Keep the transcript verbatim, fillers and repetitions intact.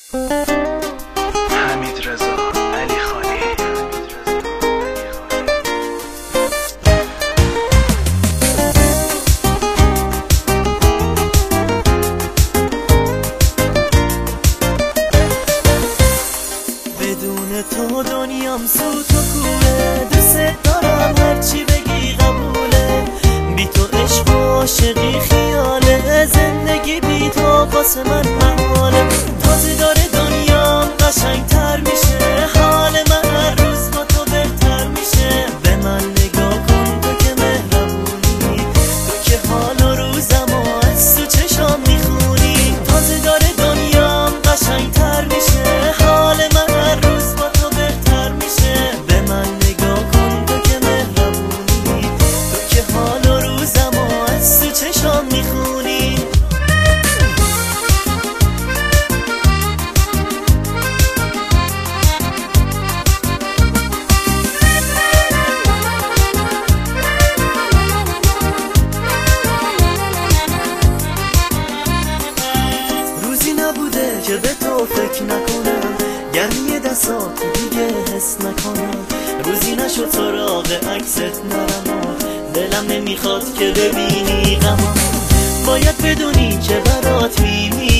حمیدرضا علیخانی. بدون تو دنیام سوت و کوره، دوست دارم هرچی بگی قبوله، بی تو عشق و عاشقی خیاله، زندگی بی تو واسه من محاله. تازه داره دنیام قشنگ تر میشه، حال من هر روز با تو بهتر میشه. به من نگاه کن تو که مهربونی، تو که حال و روزمو از تو چشام میخونی. تازه داره دنیام قشنگ تر میشه، حال من هر روز با تو بهتر میشه. به من نگاه کن تو که مهربونی، تو که حال و روزمو از تو چشام میخونی. روزی نبوده که به تو فکر نکنم، گرمی دستاتو دیگه حس نکنم. روزی نشد سراغ عکست نرم، دلم نمیخواد که ببینی غمم. باید بدونی که برات میمیرم.